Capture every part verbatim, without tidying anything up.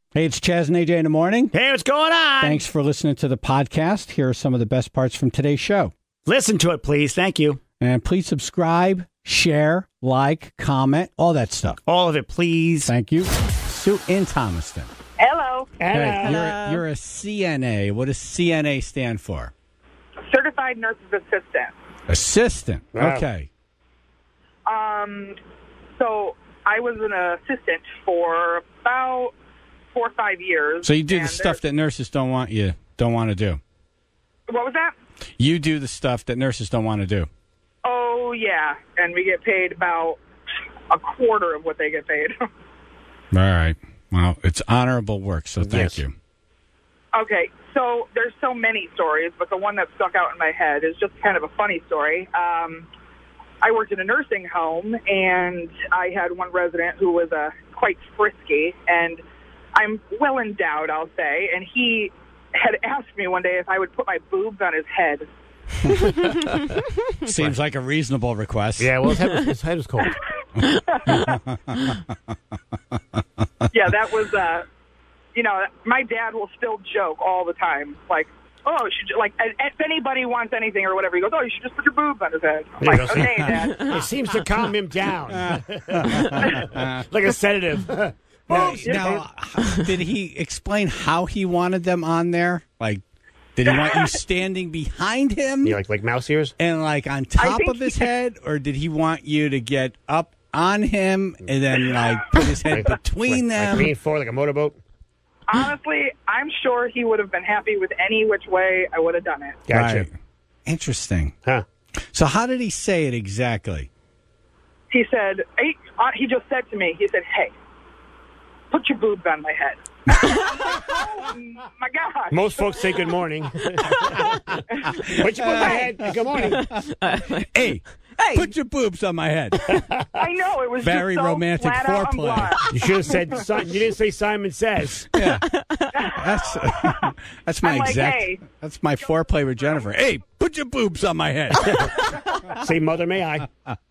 Hey, it's Chaz and A J in the morning. Hey, what's going on? Thanks for listening to the podcast. Here are some of the best parts from today's show. Listen to it, please. Thank you. And please subscribe, share, like, comment, all that stuff. All of it, please. Thank you. Sue in Thomaston. Hello. Hey, you're, a, you're a C N A. What does C N A stand for? Certified Nurse's Assistant. Assistant. Wow. Okay. Um, so I was an assistant for about four or five years. So you do the and stuff that nurses don't want you don't want to do. What was that? You do the stuff that nurses don't want to do. Oh, yeah. And we get paid about a quarter of what they get paid. All right. Well, it's honorable work, so thank Yes. you. Okay, so there's so many stories, but the one that stuck out in my head is just kind of a funny story. Um, I worked in a nursing home, and I had one resident who was uh, quite frisky, and I'm well endowed, I'll say, and he had asked me one day if I would put my boobs on his head. Seems like a reasonable request. Yeah, well, his head was, his head was cold. Yeah, that was, uh, you know, my dad will still joke all the time, like, oh, you should, like, if anybody wants anything or whatever, he goes, oh, you should just put your boobs on his head. I'm There you like, go. okay, Dad. It seems to calm him down. Like a sedative. Well, Now, h- did he explain how he wanted them on there? Like, did he want you standing behind him You like like mouse ears? and like on top think of his he- head, or did he want you to get up on him and then like put his head between like, them? Like lean forward like a motorboat? Honestly, I'm sure he would have been happy with any which way I would have done it. Gotcha. Right. Interesting. Huh. So, how did he say it exactly? He said, hey, uh, he just said to me, he said, hey, put your boobs on my head. Oh, my God. Most folks say good morning. Put your boobs on my head. Good morning. Hey, Hey. put your boobs on my head. I know, it was Very just so romantic flat out and foreplay. blunt. You should have said, Simon, you didn't say Simon Says. Yeah, that's that's my I'm like, exact. hey. That's my foreplay with Jennifer. Hey, put your boobs on my head. Say, Mother, may I?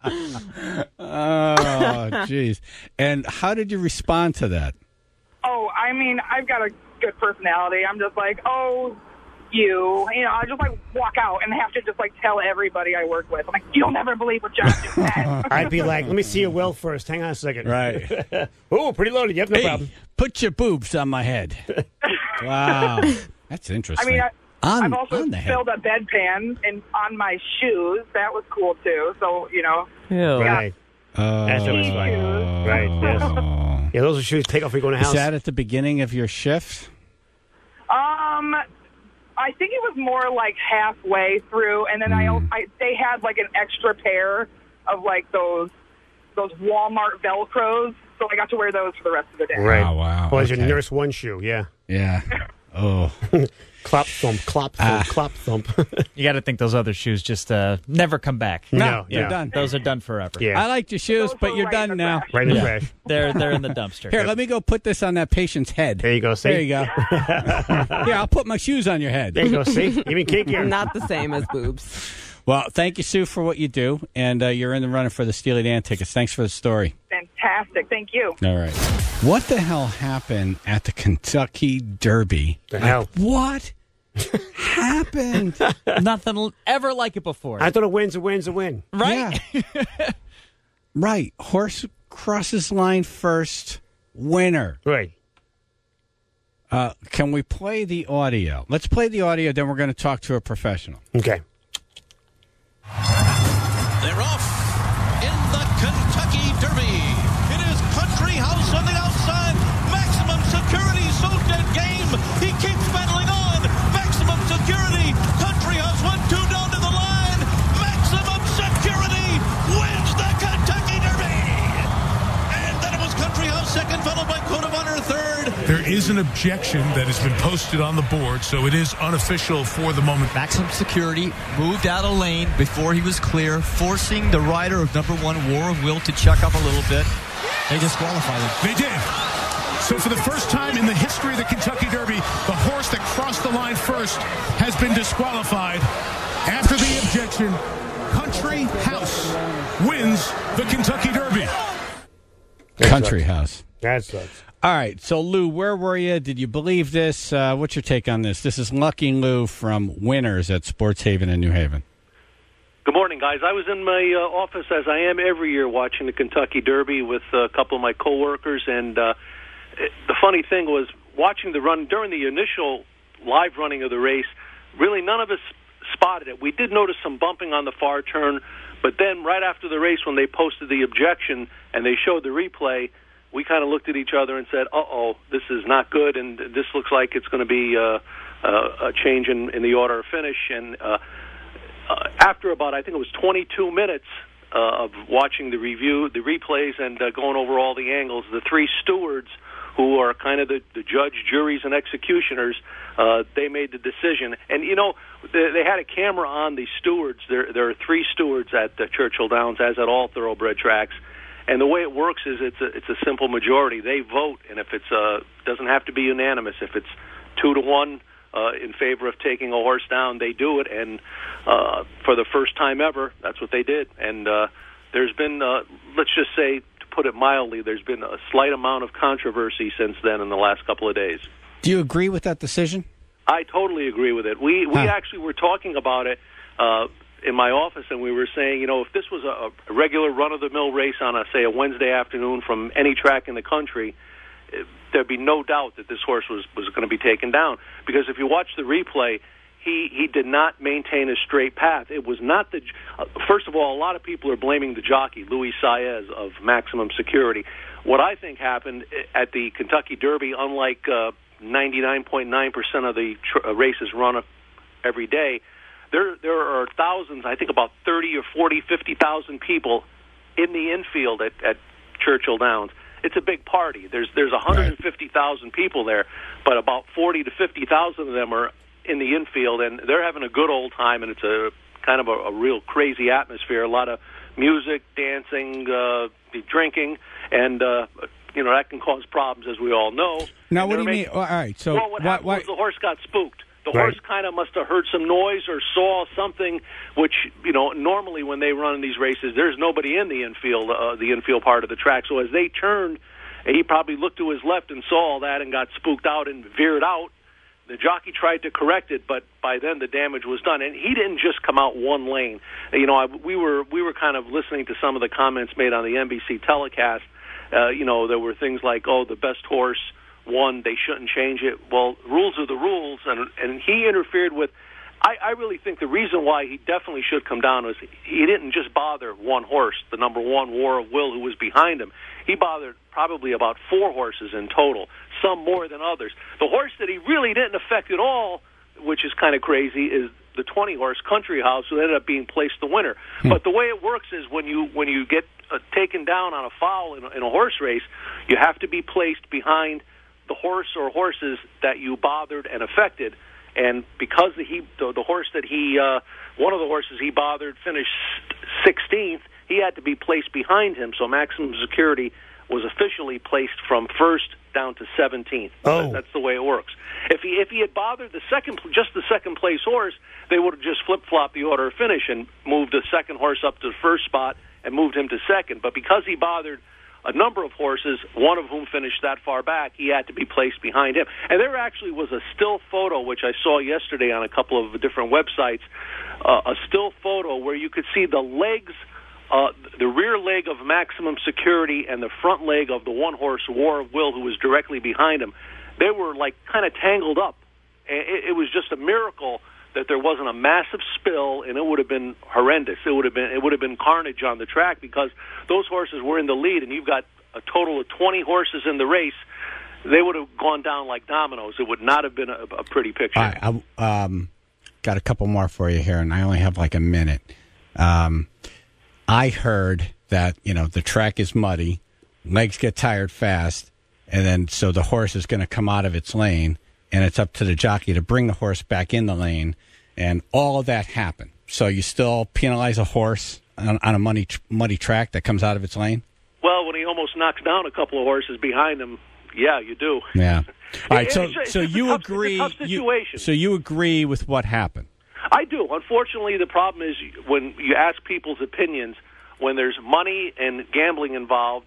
Oh, jeez. And how did you respond to that? Oh, I mean, I've got a good personality. I'm just like, oh, you. You know, I just like walk out and have to just like tell everybody I work with. I'm like, you'll never believe what John just said. I'd be like, let me see your will first. Hang on a second. Right. Oh, pretty loaded. You have no Hey, problem. put your boobs on my head. Wow, that's I interesting. mean, I, on, I've also on the head. filled a bedpan and on my shoes. That was cool too. So, you know. Ew. Right. Oh. That's what it's like. Right, yes. Yeah, those are shoes take off when you go in the Is house. that at the beginning of your shift? Um, I think it was more like halfway through, and then I, I they had like an extra pair of like those those Walmart Velcros, so I got to wear those for the rest of the day. Right. Oh, wow. Well, as your Okay. nurse one shoe, yeah. Yeah. Oh. Clop thump, clop thump, clop thump. You got to think those other shoes just uh, never come back. No, yeah. they're done. Those are done forever. Yeah. I liked your shoes, Those but were you're right done in the now. trash. Right in the Yeah. trash. They're they're in the dumpster. Here, let me go put this on that patient's head. There you go, see? There you go. Here, I'll put my shoes on your head. There you go, see? Even kinkier. Not the same as boobs. Well, thank you, Sue, for what you do, and uh, you're in the running for the Steely Dan tickets. Thanks for the story. Fantastic. Thank you. All right. What the hell happened at the Kentucky Derby? The hell? What happened? Nothing l- ever like it before. I thought a win's a win's a win. right? Yeah. Right. Horse crosses line first, winner. Right. Uh, can we play the audio? Let's play the audio, then we're going to talk to a professional. Okay. They're off in the Kentucky Derby. It is Country House on the outside. Maximum security, so dead game. He keeps battling on. Maximum security. Country House one two down to the line. Maximum security wins the Kentucky Derby. And then it was Country House second, followed by Code of Honor third. There is an objection that has been posted on the board, so it is unofficial for the moment. Maximum security moved out of lane before he was clear, forcing the rider of number one, War of Will, to chuck up a little bit. They disqualified him. They did. So for the first time in the history of the Kentucky Derby, the horse that crossed the line first has been disqualified. After the objection, Country House wins the Kentucky Derby. That Country sucks. House. That sucks. All right, so Lou, where were you? Did you believe this? Uh, what's your take on this? This is Lucky Lou from Winners at Sports Haven in New Haven. Good morning, guys. I was in my uh, office, as I am every year, watching the Kentucky Derby with a couple of my coworkers, and uh, it, the funny thing was watching the run during the initial live running of the race. Really, none of us spotted it. We did notice some bumping on the far turn, but then right after the race, when they posted the objection and they showed the replay, we kind of looked at each other and said, uh-oh, this is not good, and this looks like it's going to be uh, uh, a change in, in the order of finish. And uh, uh, after about, I think it was twenty-two minutes uh, of watching the review, the replays, and uh, going over all the angles, the three stewards, who are kind of the, the judge, juries, and executioners, uh, they made the decision. And, you know, they, they had a camera on the stewards. There, there are three stewards at uh, Churchill Downs, as at all thoroughbred tracks. And the way it works is it's a, it's a simple majority. They vote, and if it's uh, doesn't have to be unanimous. If it's two to one uh, in favor of taking a horse down, they do it. And uh, for the first time ever, that's what they did. And uh, there's been, uh, let's just say, put it mildly, there's been a slight amount of controversy since then in the last couple of days. Do you agree with that decision? I totally agree with it. We we huh. actually were talking about it uh, in my office, and we were saying, you know, if this was a, a regular run-of-the-mill race on, a, say, a Wednesday afternoon from any track in the country, it, there'd be no doubt that this horse was, was going to be taken down. Because if you watch the replay, He he did not maintain a straight path. It was not the... Uh, first of all, a lot of people are blaming the jockey, Luis Saez of Maximum Security. What I think happened at the Kentucky Derby, unlike uh, ninety-nine point nine percent of the tr- uh, races run every day, there there are thousands, I think about thirty or forty, fifty thousand people in the infield at, at Churchill Downs. It's a big party. There's there's one hundred fifty thousand people there, but about forty to fifty thousand of them are in the infield, and they're having a good old time, and it's a kind of a, a real crazy atmosphere, a lot of music, dancing, uh, drinking, and, uh, you know, that can cause problems, as we all know. Now, and what do you making, mean? All right, so... Well, what why, happened why, was the horse got spooked. The right. horse kind of must have heard some noise or saw something, which, you know, normally when they run in these races, there's nobody in the infield, uh, the infield part of the track. So as they turned, he probably looked to his left and saw all that and got spooked out and veered out. The jockey tried to correct it, but by then the damage was done. And he didn't just come out one lane. You know, I, we were we were kind of listening to some of the comments made on the N B C telecast. Uh, you know, there were things like, oh, the best horse won, they shouldn't change it. Well, rules are the rules, and and he interfered with... I, I really think the reason why he definitely should come down was he didn't just bother one horse, the number one War of Will, who was behind him. He bothered probably about four horses in total, some more than others. The horse that he really didn't affect at all, which is kind of crazy, is the twenty-horse Country House, who ended up being placed the winner. Hmm. But the way it works is when you when you get uh, taken down on a foul in a, in a horse race, you have to be placed behind the horse or horses that you bothered and affected. And because the, he, the, the horse that he, uh, one of the horses he bothered finished sixteenth, he had to be placed behind him. So Maximum Security was officially placed from first down to seventeenth. Oh. That's the way it works. If he if he had bothered the second, just the second place horse, they would have just flip flopped the order of finish and moved the second horse up to the first spot and moved him to second. But because he bothered a number of horses, one of whom finished that far back, he had to be placed behind him. And there actually was a still photo, which I saw yesterday on a couple of different websites, uh, a still photo where you could see the legs, uh, the rear leg of Maximum Security and the front leg of the one-horse War of Will, who was directly behind him. They were, like, kind of tangled up. It, it was just a miracle that there wasn't a massive spill, and it would have been horrendous. It would have been it would have been carnage on the track because those horses were in the lead, and you've got a total of twenty horses in the race. They would have gone down like dominoes. It would not have been a, a pretty picture. I, I um, got a couple more for you here, and I only have like a minute. Um, I heard that, you know, the track is muddy, legs get tired fast, and then so the horse is going to come out of its lane, and it's up to the jockey to bring the horse back in the lane, and all of that happened. So you still penalize a horse on, on a muddy, muddy track that comes out of its lane? Well, when he almost knocks down a couple of horses behind him, yeah, you do. Yeah. All right, it, so, it's, it's so you tough, agree. It's a tough situation. You, so you agree with what happened? I do. Unfortunately, the problem is when you ask people's opinions, when there's money and gambling involved and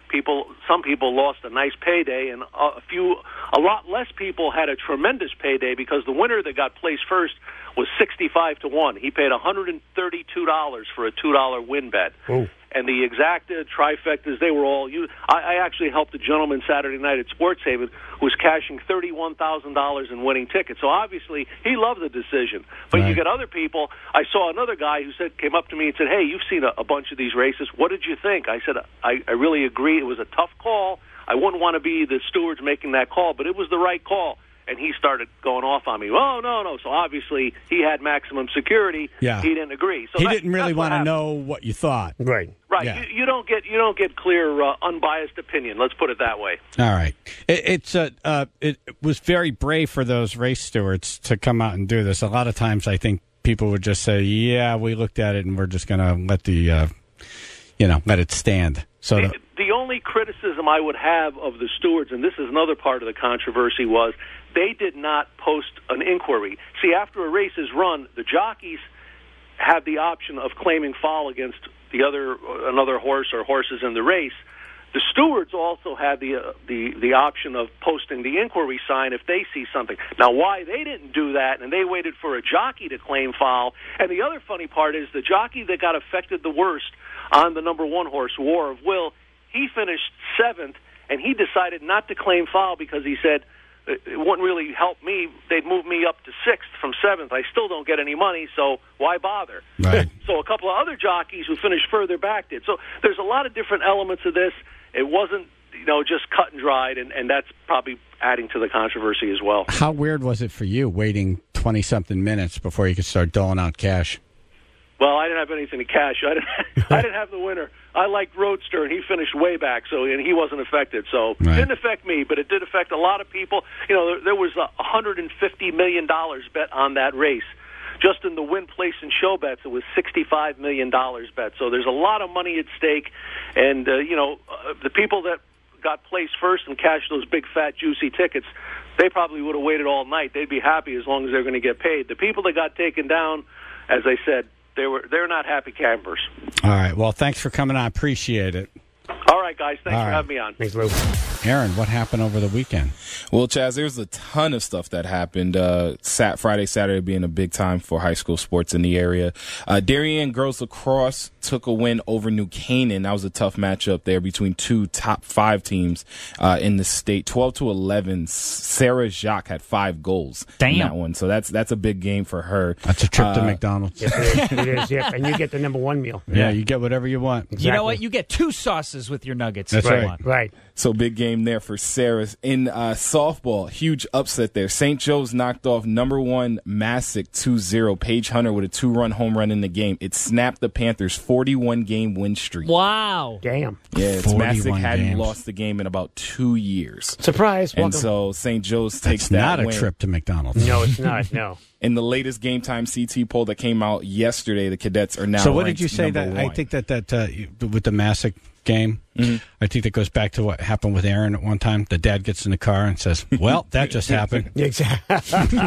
people, some people lost a nice payday, and a few, a lot less people had a tremendous payday because the winner that got placed first was sixty-five to one. He paid one hundred thirty-two dollars for a two dollar win bet. Ooh. And the exacta, trifectas, they were all used. I, I actually helped a gentleman Saturday night at Sports Haven who was cashing thirty-one thousand dollars in winning tickets. So obviously he loved the decision. But right. You get other people. I saw another guy who said came up to me and said, hey, you've seen a, a bunch of these races. What did you think? I said, I, I really agree. It was a tough call. I wouldn't want to be the stewards making that call, but it was the right call. And he started going off on me. Oh, no, no. So obviously he had maximum security. Yeah. He didn't agree. So he that, didn't really want to know what you thought. Right. Right. Yeah. You, you don't get you don't get clear, uh, unbiased opinion. Let's put it that way. All right. It, it's uh, uh, it was very brave for those race stewards to come out and do this. A lot of times I think people would just say, yeah, we looked at it and we're just going to let the, uh, you know, let it stand. So the, the, the only criticism I would have of the stewards, and this is another part of the controversy, was they did not post an inquiry. See, after a race is run, the jockeys have the option of claiming foul against the other another horse or horses in the race. The stewards also had the uh, the the option of posting the inquiry sign if they see something. Now, why they didn't do that and they waited for a jockey to claim foul? And the other funny part is the jockey that got affected the worst on the number one horse, War of Will, he finished seventh, and he decided not to claim foul because he said it wouldn't really help me. They'd move me up to sixth from seventh. I still don't get any money, so why bother? Right. So a couple of other jockeys who finished further back did. So there's a lot of different elements of this. It wasn't, you know, just cut and dried, and, and that's probably adding to the controversy as well. How weird was it for you waiting twenty-something minutes before you could start doling out cash? Well, I didn't have anything to cash. I didn't, I didn't have the winner. I liked Roadster, and he finished way back, so and he wasn't affected. So right. It didn't affect me, but it did affect a lot of people. You know, there, there was a one hundred fifty million dollars bet on that race. Just in the win, place, and show bets, it was sixty-five million dollars bet. So there's a lot of money at stake. And, uh, you know, uh, the people that got placed first and cashed those big, fat, juicy tickets, they probably would have waited all night. They'd be happy as long as they're going to get paid. The people that got taken down, as I said, They were, they're not happy campers. All right. Well, thanks for coming on. Appreciate it. All right, guys. Thanks All for right. having me on. Thanks, Lou. Aaron, what happened over the weekend? Well, Chaz, there's a ton of stuff that happened. Uh, Sat Friday, Saturday being a big time for high school sports in the area. Uh, Darien girls lacrosse took a win over New Canaan. That was a tough matchup there between two top five teams uh, in the state. twelve to eleven. Sarah Jacques had five goals Damn. in that one, so that's that's a big game for her. That's a trip uh, to McDonald's. Yes, it is. It is, yep. And you get the number one meal. Yeah, you get whatever you want. You know what? You get two sauces with your nuggets. That's if you right. want. Right. So big game there for Sarah's. In uh, softball, huge upset there. Saint Joe's knocked off number one Massac two zero. Paige Hunter with a two-run home run in the game. It snapped the Panthers' forty-one game win streak. Wow. Damn. Yeah, it's Massac forty-one hadn't games. lost the game in about two years. Surprise. And Welcome. so Saint Joe's takes It's that not a win. trip to McDonald's. No, it's not. No. In the latest Game Time C T poll that came out yesterday, the Cadets are now So what ranked did you say number that? I one. think that that uh, with the Massac game, Mm-hmm. I think that goes back to what happened with Aaron at one time. The dad gets in the car and says, "Well, that just happened." Exactly.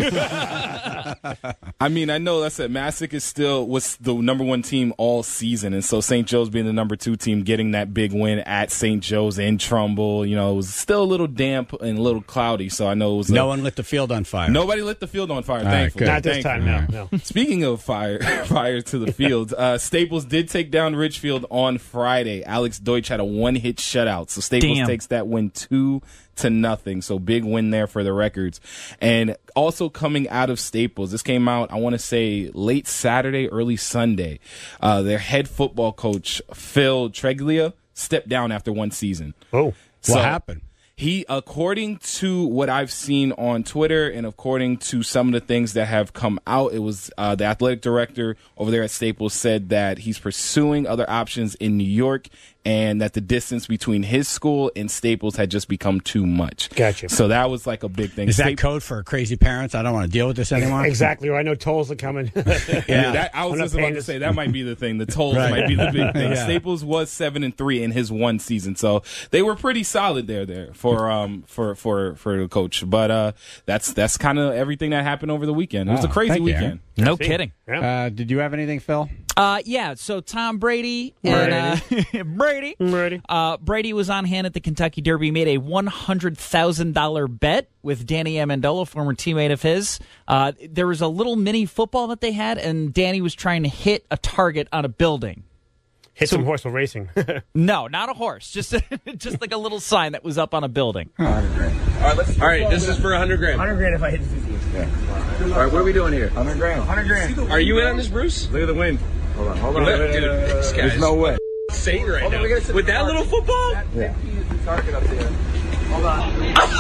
I mean, I know that's it. Massac is still was the number one team all season, and so Saint Joe's being the number two team, getting that big win at Saint Joe's in Trumbull. You know, it was still a little damp and a little cloudy, so I know it was. No a, one lit the field on fire. Nobody lit the field on fire. All right, Thankfully, good. Not this time. Thankfully. No. No. Speaking of fire, fire to the field, uh, Staples did take down Ridgefield on Friday. Alex Deutsch had a one-hit shutout, so Staples Damn. takes that win two to nothing. So big win there for the Records. And also coming out of Staples, this came out, I want to say, late Saturday, early Sunday. Uh, their head football coach, Phil Treglia, stepped down after one season. Oh. So- What happened? He, according to what I've seen on Twitter and according to some of the things that have come out, it was uh, the athletic director over there at Staples said that he's pursuing other options in New York and that the distance between his school and Staples had just become too much. Gotcha. So that was like a big thing. Is that Sta- code for crazy parents? I don't want to deal with this anymore. Exactly. Or I know tolls are coming. Yeah, that, I was I'm not just about paying to this. say that might be the thing. The tolls Right. might be the big thing. Yeah. Staples was seven and three in his one season, so they were pretty solid there. There for um for for for the coach. But uh, that's that's kind of everything that happened over the weekend. It was Oh, a crazy thank you, weekend. Aaron. No See? kidding. Yeah. Uh, did you have anything, Phil? Uh, yeah, so Tom Brady and uh, Brady Brady. Uh, Brady was on hand at the Kentucky Derby. He made a one hundred thousand dollars bet with Danny Amendola, former teammate of his. Uh, there was a little mini football that they had, and Danny was trying to hit a target on a building. Hit so, some horseful racing. No, not a horse. Just just like a little sign that was up on a building. All right, let's All right, this is for one hundred grand. one hundred grand if I hit fifty. Yeah. All right, what are we doing here? one hundred grand. one hundred grand. Are you in on this, Bruce? Look at the wind. Hold on, hold on. Look, wait, dude, wait, wait, wait, this guy's There's no way. Insane right now. With that little football? Yeah. Target up there. Hold on.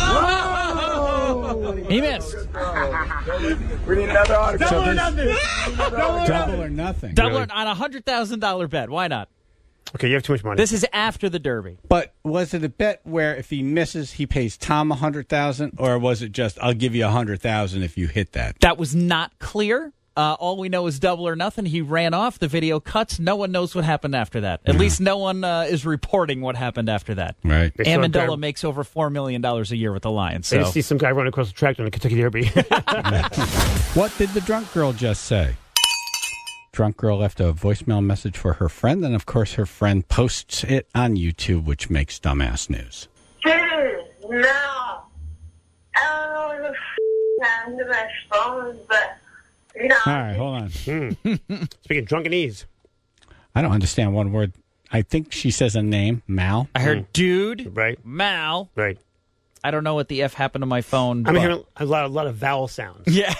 Oh! He missed. We need another autograph. So Double or this- nothing. Double or nothing. Double really. it on a one hundred thousand dollars bet. Why not? Okay, you have too much money. This is after the Derby. But was it a bet where if he misses, he pays Tom a hundred thousand, or was it just I'll give you a hundred thousand if you hit that? That was not clear. Uh, all we know is double or nothing. He ran off. The video cuts. No one knows what happened after that. At Yeah. least no one uh, is reporting what happened after that. Right. They saw a guy- Amendola makes over four million dollars a year with the Lions. They So just see some guy running across the track on the Kentucky Derby. What did the drunk girl just say? Drunk girl left a voicemail message for her friend, and of course her friend posts it on YouTube, which makes dumbass news. Dude, no. I don't know what the f*** happened to my phone, but, you know. All right, hold on. Hmm. Speaking drunkenese. I don't understand one word. I think she says a name, Mal. I heard dude, Right. Mal. Right. I don't know what the F happened to my phone. I'm but- hearing a lot, a lot of vowel sounds. Yeah.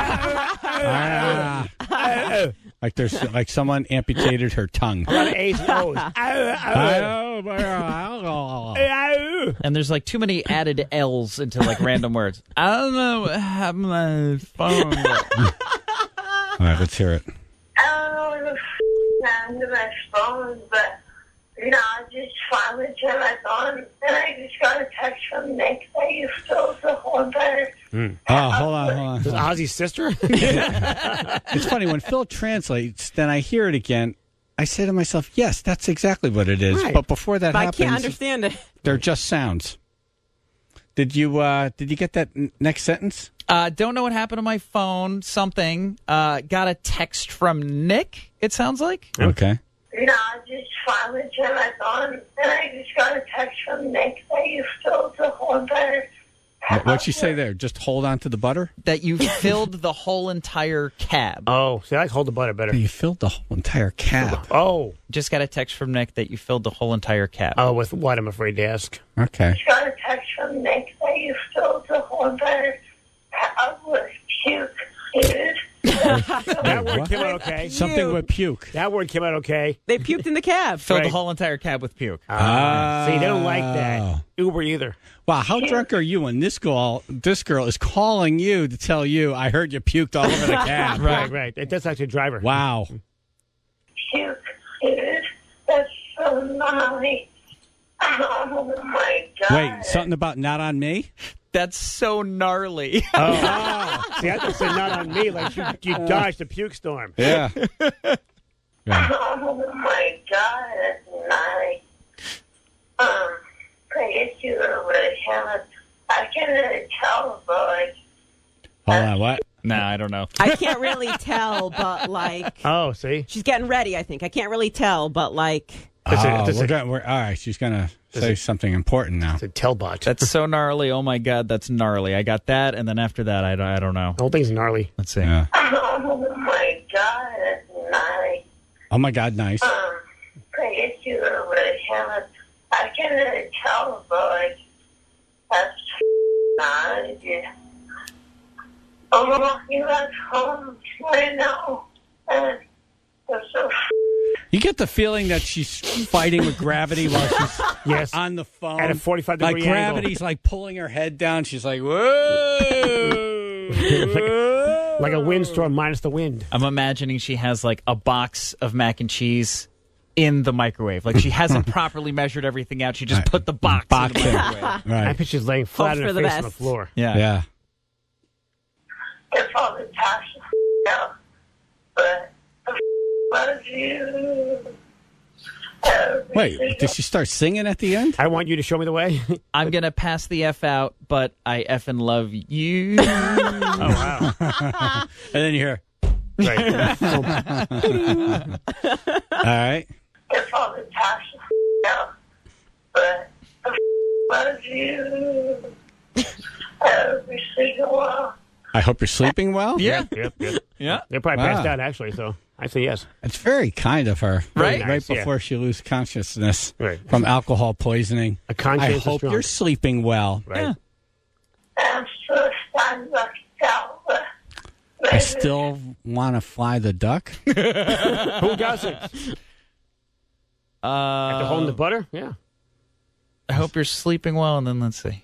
Ah. Like there's like someone amputated her tongue. A lot of A's and O's. And there's like too many added L's into like random words. I don't know what happened to my phone. All right, let's hear it. I don't know what the f*** happened to my phone, but, you know, I just finally turned my phone, and I just got a text from Nick that you filled the whole entire. Mm. Oh, hold on, hold on. Is Ozzy's sister? It's funny, when Phil translates, then I hear it again. I say to myself, yes, that's exactly what it is. Right. But before that But I happens, can't understand it. they're just sounds. Did you uh, did you get that n- next sentence? Uh, don't know what happened to my phone. Something. Uh, got a text from Nick, it sounds like. Okay. You know, I just finally turned my phone, and I just got a text from Nick that you filled the whole entire. What- What'd you say there? Just hold on to the butter? That you filled the whole entire cab. Oh, see, I like hold the butter better. You filled the whole entire cab. Oh. Just got a text from Nick that you filled the whole entire cab. Oh, with what I'm afraid to ask. Okay. I got a text from Nick that you filled the whole entire cab with puke, dude. That word What? came out okay. Something with puke. That word came out okay. They puked in the cab. Filled Right. the whole entire cab with puke. Ah, see, they don't like Oh. that. Uber either. Wow, how drunk are you when this girl this girl is calling you to tell you I heard you puked all over the cab? Right, right. That's actually a driver. Wow. Puke, dude. That's so gnarly. Oh, my God. Wait, something about not on me? That's so gnarly. Oh. See, I just said not on me, like you, you dodged a puke storm. Yeah. Yeah. Oh, my God. That's gnarly. Um, I guess you really haven't. I can't really tell, but, like, Hold on, what? Nah, I don't know. I can't really tell, but like Oh, see? she's getting ready. I think I can't really tell, but like That's a- Oh, that's we're a- gonna, we're, all right, she's going to say something important now. It's a tellbot. That's so gnarly. Oh, my God, that's gnarly. I got that, and then after that, I, don't- I don't know. The whole thing's gnarly. Let's see. Yeah. oh, my God. That's gnarly. Oh, my God, nice. Um, I guess you really haven't. I can't really tell, but, like, that's gnarly, dude. I'm walking back home right now, and there's so You get the feeling that she's fighting with gravity while she's Yes. on the phone. At a forty-five like degree gravity's like pulling her head down. She's like, whoa. like, like a windstorm minus the wind. I'm imagining she has like a box of mac and cheese in the microwave. Like she hasn't properly measured everything out. She just Right. put the box, Box in the in. microwave. I Right. picture she's laying flat Hope on her for the face on the best. floor. Yeah. Yeah. It's all the time to out, but I love you. Wait, did she start singing at the end? I want you to show me the way. I'm going to pass the F out, but I effing love you. Oh, wow. And then you hear, Right. All right. If all the time now, but I love you every single one. I hope you're sleeping well. Yeah. Yep, yep. Yeah. They're probably passed Wow. out, actually, so I say yes. It's very kind of her. Right? Right Nice, yeah. before she loses consciousness Right. from alcohol poisoning. A conscientious I hope drunk. you're sleeping well. Right. Yeah. I'm so standing like down, but I still want to fly the duck. Who doesn't? Uh, After holding the butter? Yeah. I hope you're sleeping well, and then let's see.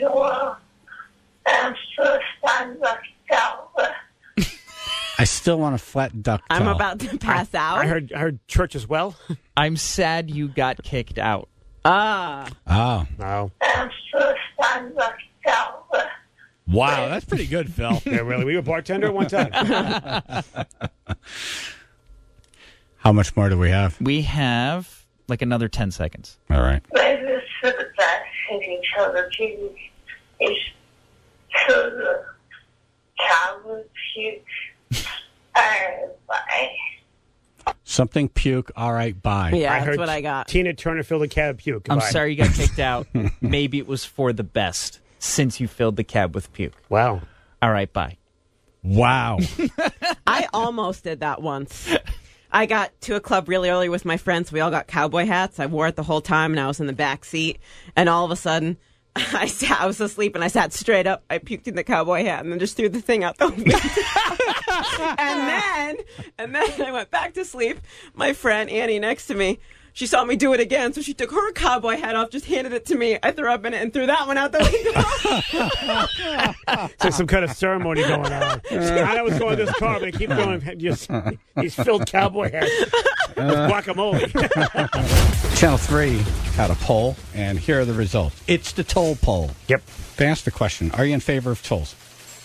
I'm so standing like down, but I still want a flat duck. I'm tail. about to pass out. I heard I heard church as well. I'm sad you got kicked out. Ah. Oh. No. I'm so standing like down, but Wow, that's pretty good, Phil. Yeah, really. We were a bartender at one time. How much more do we have? We have like another ten seconds. All right. maybe it's for the best in each other, Jesus. It's to the coward puke. And bye. Something puke. All right, bye. Yeah, I that's heard what I got. Tina Turner filled a cab of puke. I'm Goodbye. sorry you got kicked out. Maybe it was for the best since you filled the cab with puke. Wow. All right, bye. Wow. I almost did that once. I got to a club really early with my friends. We all got cowboy hats. I wore it the whole time, and I was in the back seat. And all of a sudden, I sat, I was asleep, and I sat straight up. I puked in the cowboy hat, and then just threw the thing out the window. and then, and then I went back to sleep. My friend Annie next to me, she saw me do it again, so she took her cowboy hat off, just handed it to me. I threw up in it and threw that one out the window. So some kind of ceremony going on. I know what's going in this car, but keep going. Just, he's filled cowboy hats with guacamole. Channel three had a poll, and here are the results. It's the toll poll. Yep. They asked the question, are you in favor of tolls?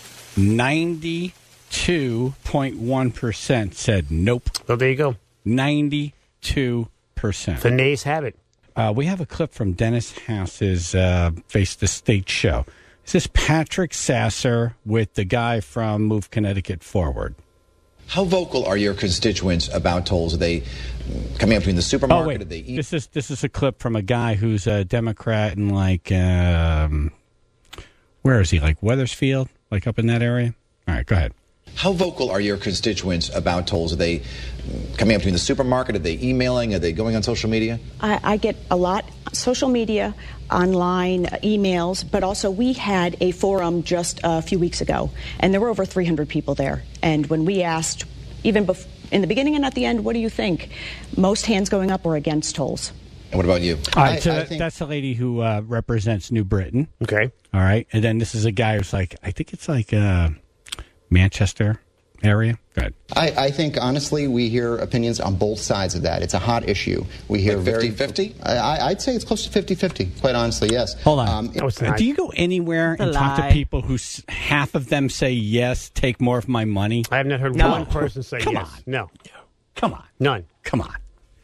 ninety-two point one percent said nope. Well, there you go. ninety-two percent. The nays have it. Uh, we have a clip from Dennis House's uh, Face the State show. This is Patrick Sasser with the guy from Move Connecticut Forward. How vocal are your constituents about tolls? Are they coming up between the supermarket? Oh, wait. Are they eat- This is this is a clip from a guy who's a Democrat in like um, where is he? Like Weathersfield, like up in that area. All right, go ahead. How vocal are your constituents about tolls? Are they coming up between the supermarket? Are they emailing? Are they going on social media? I, I get a lot social media, online, uh, emails, but also we had a forum just a few weeks ago, and there were over three hundred people there. And when we asked, even bef- in the beginning and at the end, what do you think? Most hands going up were against tolls. And what about you? All right, I- so I that, think- that's the lady who uh, represents New Britain. Okay. All right, and then this is a guy who's like, I think it's like uh, Manchester area. Go ahead. I, I think, honestly, we hear opinions on both sides of that. It's a hot issue. We hear Like very fifty-fifty? I, I'd say it's close to fifty-fifty, quite honestly, yes. Hold on. Um, No, it's Uh, not. do you go anywhere It's a and talk to lie. people who s- half of them say yes, take more of my money? I have not heard No. one person say Come yes. on. No. Come on. None. Come on.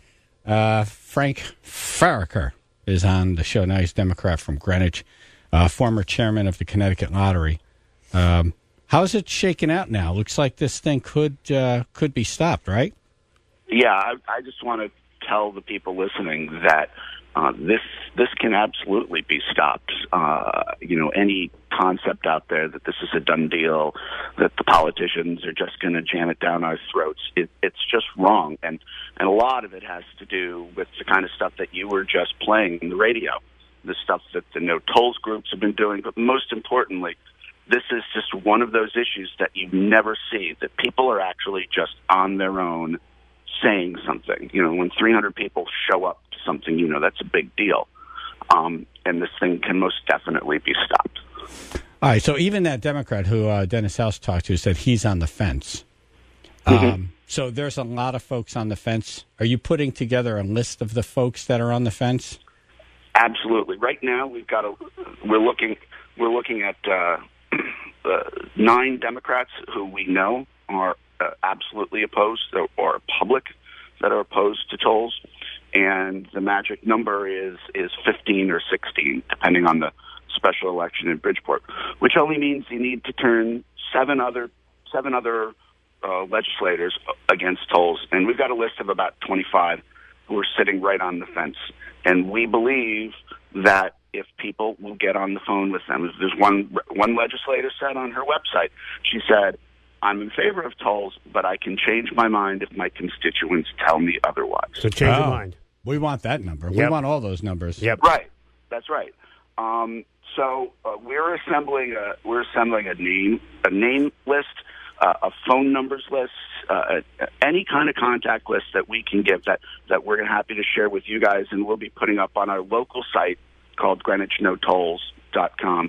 Uh, Frank Farraker is on the show now. He's a Democrat from Greenwich, uh, former chairman of the Connecticut Lottery. Um, how's it shaking out now? Looks like this thing could uh, could be stopped, right? Yeah, I, I just want to tell the people listening that uh, this this can absolutely be stopped. Uh, you know, any concept out there that this is a done deal, that the politicians are just going to jam it down our throats, it, it's just wrong. And and a lot of it has to do with the kind of stuff that you were just playing in the radio, the stuff that the No Tolls groups have been doing. But most importantly, this is just one of those issues that you never see, that people are actually just on their own saying something. You know, when three hundred people show up to something, you know, that's a big deal. Um, and this thing can most definitely be stopped. All right. So even that Democrat who uh, Dennis House talked to said he's on the fence. Mm-hmm. Um, so there's a lot of folks on the fence. Are you putting together a list of the folks that are on the fence? Absolutely. Right now, we've got a. We're looking. We're looking at uh, uh, nine Democrats who we know are uh, absolutely opposed, or, or public that are opposed to tolls, and the magic number is is fifteen or sixteen, depending on the special election in Bridgeport, which only means you need to turn seven other seven other uh, legislators against tolls, and we've got a list of about twenty-five who are sitting right on the fence. And we believe that if people will get on the phone with them, there's one one legislator said on her website, she said, I'm in favor of tolls, but I can change my mind if my constituents tell me otherwise. So change oh, your mind. We want that number. Yep. We want all those numbers. Yep. Right. That's right. Um, so uh, we're assembling a we're assembling a name a name list, uh, a phone numbers list, uh, any kind of contact list that we can give that that we're happy to share with you guys, and we'll be putting up on our local site called Greenwich No Tolls dot com,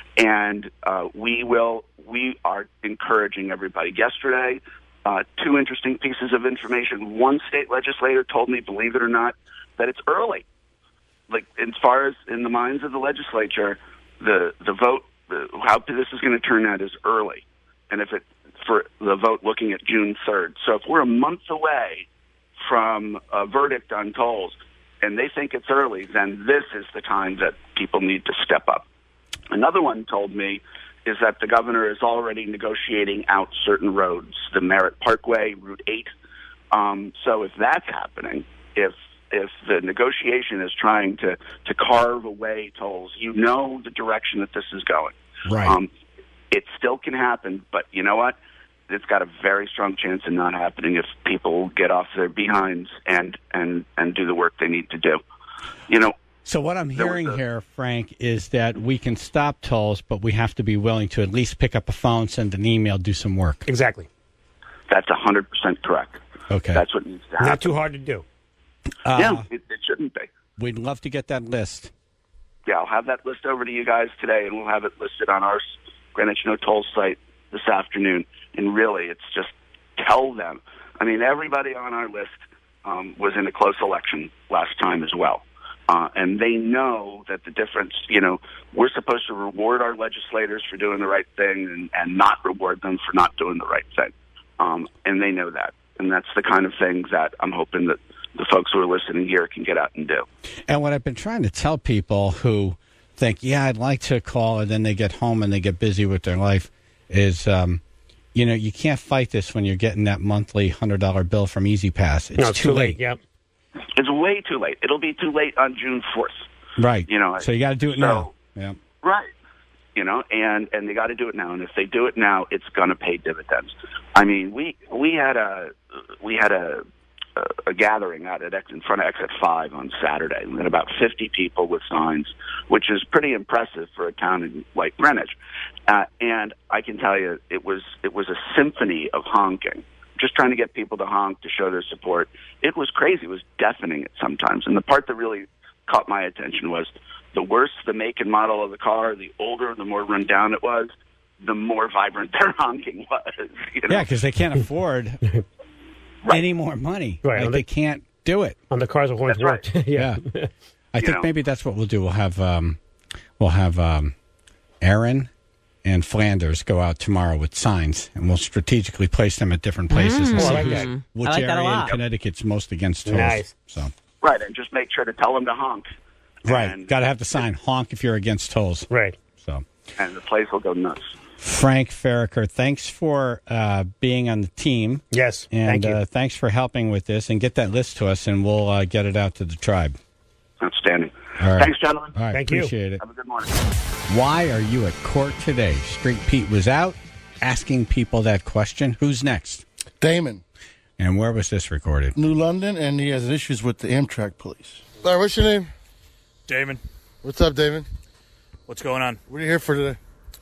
and uh, we will we are encouraging everybody. Yesterday, uh, two interesting pieces of information. One state legislator told me, believe it or not, that it's early. Like, as far as in the minds of the legislature, the the vote, the, how this is going to turn out is early, and if it for the vote looking at June third. So if we're a month away from a verdict on tolls, and they think it's early, then this is the time that people need to step up. Another one told me is that the governor is already negotiating out certain roads, the Merritt Parkway, Route eight. Um, so if that's happening, if if the negotiation is trying to, to carve away tolls, you know the direction that this is going. Right. Um, it still can happen, but you know what? It's got a very strong chance of not happening if people get off their behinds and, and, and do the work they need to do. You know. So what I'm hearing a, here, Frank, is that we can stop tolls, but we have to be willing to at least pick up a phone, send an email, do some work. Exactly. That's one hundred percent correct. Okay. That's what needs to happen. Not too hard to do. Uh, yeah, it, it shouldn't be. We'd love to get that list. Yeah, I'll have that list over to you guys today, and we'll have it listed on our Greenwich No Tolls site this afternoon. And really, it's just tell them. I mean, everybody on our list um, was in a close election last time as well. Uh, and they know that the difference, you know, we're supposed to reward our legislators for doing the right thing and, and not reward them for not doing the right thing. Um, and they know that. And that's the kind of things that I'm hoping that the folks who are listening here can get out and do. And what I've been trying to tell people who think, yeah, I'd like to call, and then they get home and they get busy with their life, is, um, you know, you can't fight this when you're getting that monthly one hundred dollar bill from Easy Pass. It's no, too, too late. late. Yep. It's way too late. It'll be too late on June fourth. Right. You know, so you got to do it so, now. Yeah. Right. You know, and, and they got to do it now. And if they do it now, it's going to pay dividends. I mean, we we had a we had a a, a gathering out at X, in front of Exit Five on Saturday. We had about fifty people with signs, which is pretty impressive for a town in, like Greenwich. Uh, and I can tell you, it was it was a symphony of honking. Just trying to get people to honk to show their support. It was crazy. It was deafening at sometimes. And the part that really caught my attention was the worse the make and model of the car, the older, the more run down it was, the more vibrant their honking was. You know? Yeah, because they can't afford right. any more money. Right. Like On they the, can't do it. On the cars, the horns worked. Right. yeah. yeah. I You think know. maybe that's what we'll do. We'll have um, we'll have um, Aaron and Flanders go out tomorrow with signs, and we'll strategically place them at different places Mm. and Oh, I see like who's- that. which I like that a area in lot. Connecticut's most against tolls. Nice. So. Right, and just make sure to tell them to honk. Right. And, Got to have the sign, honk if you're against tolls. Right. So, and the place will go nuts. Frank Farricker, thanks for uh, being on the team. Yes. And Thank you. Uh, thanks for helping with this. And get that list to us, and we'll uh, get it out to the tribe. Outstanding. All right. Thanks, gentlemen. All right. Thank you. Appreciate it. Have a good morning. Why are you at court today? Street Pete was out asking people that question. Who's next? Damon. And where was this recorded? New London, and he has issues with the Amtrak police. Sorry, what's your name? Damon. What's up, Damon? What's going on? What are you here for today?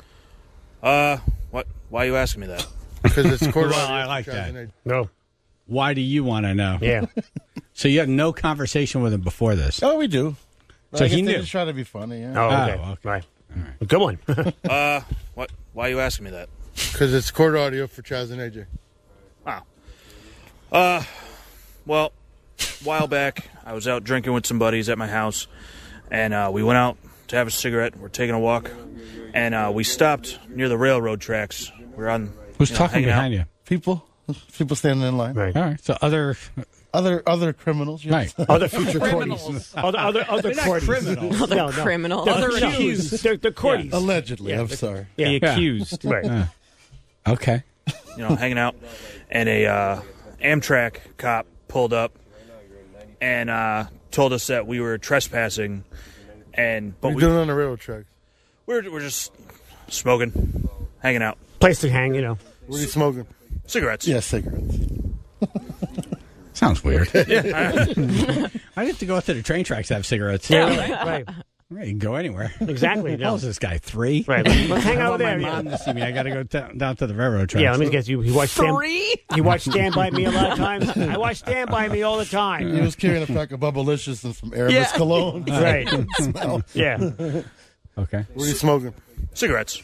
Uh, what? Why are you asking me that? Because it's court Well, order I like for that. child No. Why do you want to know? Yeah. So you had no conversation with him before this? Oh, we do. So I he guess they knew. just try to be funny, yeah. Oh, okay. Oh, okay. Right. Good one. uh, what? Why are you asking me that? Because it's court audio for Chaz and A J. Wow. Uh, well, a while back, I was out drinking with some buddies at my house, and uh, we went out to have a cigarette. We're taking a walk, and uh, we stopped near the railroad tracks. We're on. Who's you know, talking hanging behind out. you? People. People standing in line. Right. All right. So other Other other criminals. right. Other future courties. Other other other They're not courties. criminals. Other No, no. criminals. They're- Other no, accused. They're, they're courties. Allegedly, Yeah, I'm the- sorry. Yeah. The accused. Right. Uh, okay. you know, hanging out, and a uh, Amtrak cop pulled up and uh, told us that we were trespassing. And but What are we you doing on the railroad tracks? we're we're just smoking, hanging out. Place to hang, you know. What are you smoking? Cigarettes. Yeah, cigarettes. Sounds weird. Yeah. I have to go out to the train tracks to have cigarettes. Yeah, right. right. Right, you can go anywhere. Exactly. How old is this guy? Three? Right. Let's, let's hang I out want there. my yeah. mom to see me. I got to go down, down to the railroad tracks. Yeah, let me guess. You, you watch Stand, Three? You watch Stand By Me a lot of times. I watch Stand By Me all the time. He was carrying a pack of Bubblicious and some Aramis Yeah. cologne. Right. Smell. Yeah. Okay. What are you smoking? Cigarettes.